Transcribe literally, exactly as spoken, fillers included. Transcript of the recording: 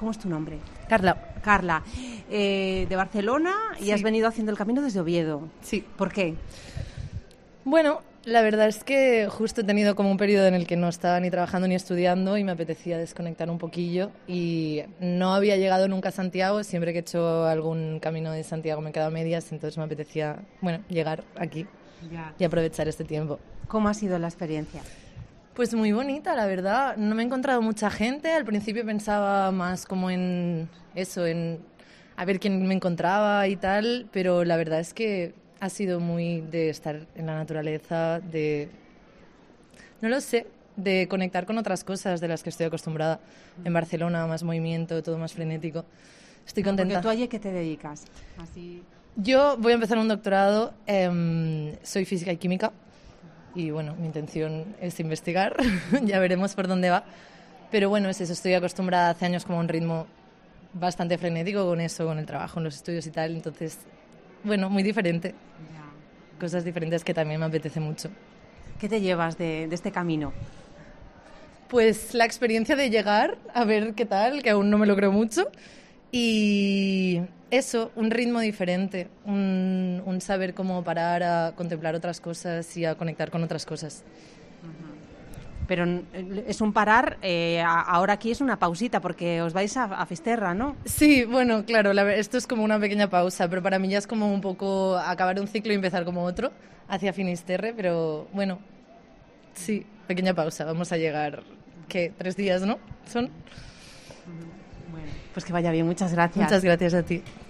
¿Cómo es tu nombre? Carla. Carla, eh, de Barcelona y Sí. has venido haciendo el camino desde Oviedo. Sí. ¿Por qué? Bueno, la verdad es que justo he tenido como un periodo en el que no estaba ni trabajando ni estudiando y me apetecía desconectar un poquillo y no había llegado nunca a Santiago, siempre que he hecho algún camino de Santiago me he quedado a medias, entonces me apetecía, bueno, llegar aquí Ya. y aprovechar este tiempo. ¿Cómo ha sido la experiencia? Pues muy bonita, la verdad. No me he encontrado mucha gente. Al principio pensaba más como en eso, en a ver quién me encontraba y tal, pero la verdad es que ha sido muy de estar en la naturaleza, de... no lo sé, de conectar con otras cosas de las que estoy acostumbrada. En Barcelona, más movimiento, todo más frenético. Estoy contenta. Porque tú allí, ¿qué te dedicas? Así... Yo voy a empezar un doctorado, eh, soy física y química. Y bueno, mi intención es investigar, ya veremos por dónde va. Pero bueno, es eso, estoy acostumbrada hace años como a un ritmo bastante frenético con eso, con el trabajo, en los estudios y tal. Entonces, bueno, muy diferente. Ya. Cosas diferentes que también me apetece mucho. ¿Qué te llevas de, de este camino? Pues la experiencia de llegar a ver qué tal, que aún no me lo creo mucho. Y eso, un ritmo diferente, un, un saber cómo parar a contemplar otras cosas y a conectar con otras cosas. Pero es un parar, eh, ahora aquí es una pausita porque os vais a, a Fisterra, ¿no? Sí, bueno, claro, la, esto es como una pequeña pausa, pero para mí ya es como un poco acabar un ciclo y empezar como otro hacia Finisterre, pero bueno, sí, pequeña pausa, vamos a llegar, ¿qué? Tres días, ¿no? Son... Bueno, pues que vaya bien, muchas gracias. Muchas gracias a ti.